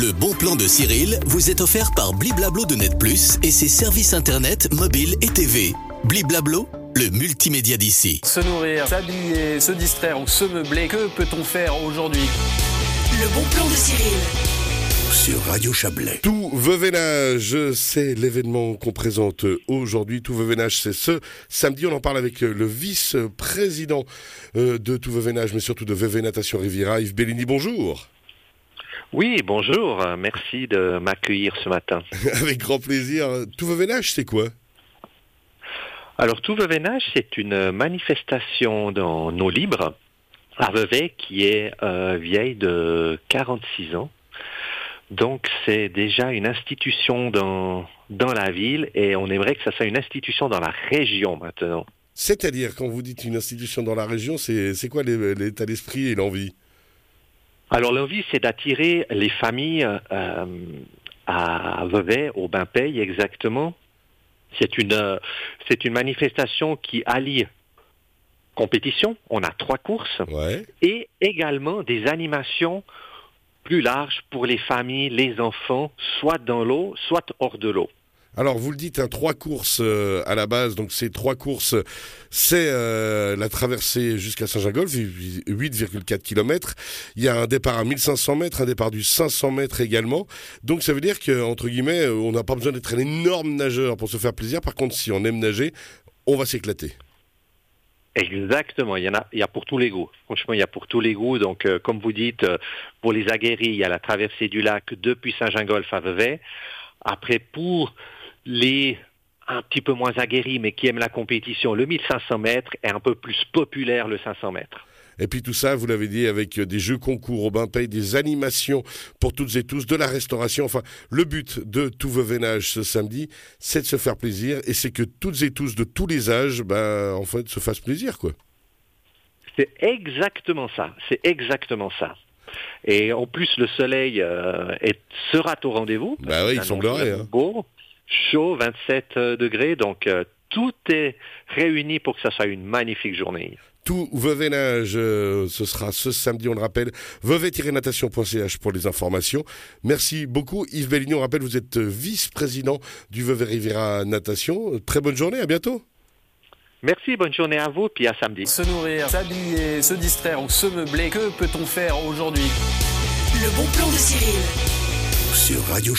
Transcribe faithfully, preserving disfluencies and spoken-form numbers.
Le bon plan de Cyril vous est offert par Bliblablo de Net Plus et ses services internet, mobile et T V. Bliblablo, le multimédia d'ici. Se nourrir, s'habiller, se distraire ou se meubler, que peut-on faire aujourd'hui? Le bon plan de Cyril. Sur Radio Chablais. Tout Veuvainage, c'est l'événement qu'on présente aujourd'hui. Tout Veuvainage, c'est ce samedi. On en parle avec le vice-président de Tout Veuvainage, mais surtout de Vevey Natation Riviera, Yves Bellini. Bonjour. Oui, bonjour. Merci de m'accueillir ce matin. Avec grand plaisir. Tout Veuvainage, c'est quoi? Alors, Tout Veuvainage, c'est une manifestation dans nos libres à Vevey qui est euh, vieille de quarante-six ans. Donc, c'est déjà une institution dans, dans la ville et on aimerait que ça soit une institution dans la région maintenant. C'est-à-dire, quand vous dites une institution dans la région, c'est, c'est quoi l'état d'esprit et l'envie? Alors, l'envie, c'est d'attirer les familles euh, à Vevey, au Bain-Paye exactement. C'est une, euh, c'est une manifestation qui allie compétition, on a trois courses, ouais. Et également des animations plus larges pour les familles, les enfants, soit dans l'eau, soit hors de l'eau. Alors, vous le dites, hein, trois courses euh, à la base. Donc, ces trois courses, c'est euh, la traversée jusqu'à Saint-Gingolph, huit virgule quatre kilomètres. Il y a un départ à mille cinq cents mètres, un départ du cinq cents mètres également. Donc, ça veut dire qu'entre guillemets, on n'a pas besoin d'être un énorme nageur pour se faire plaisir. Par contre, si on aime nager, on va s'éclater. Exactement, il y en a, il y a pour tous les goûts. Franchement, il y a pour tous les goûts. Donc, euh, comme vous dites, euh, pour les aguerris, il y a la traversée du lac depuis Saint-Gingolph à Vevey. Après, pour les un petit peu moins aguerris, mais qui aiment la compétition, le mille cinq cents mètres est un peu plus populaire, le cinq cents mètres. Et puis tout ça, vous l'avez dit, avec des jeux concours au Bain-Paye, des animations pour toutes et tous, de la restauration. Enfin, le but de Tout Veuvainage ce samedi, c'est de se faire plaisir. Et c'est que toutes et tous, de tous les âges, ben, en fait, se fassent plaisir, quoi. C'est exactement ça. C'est exactement ça. Et en plus, le soleil euh, est, sera au rendez-vous. Bah oui, il semblerait. Hein. Beau, chaud, vingt-sept degrés. Donc, euh, tout est réuni pour que ça soit une magnifique journée. Tout Veuvainage, euh, ce sera ce samedi, on le rappelle, vevey tiret natation point c h pour les informations. Merci beaucoup Yves Bellini, on rappelle, vous êtes vice-président du Vevey Riviera Natation. Très bonne journée, à bientôt. Merci, bonne journée à vous, puis à samedi. Se nourrir, s'habiller, se distraire ou se meubler, que peut-on faire aujourd'hui? Le bon plan de Cyril. Sur Radio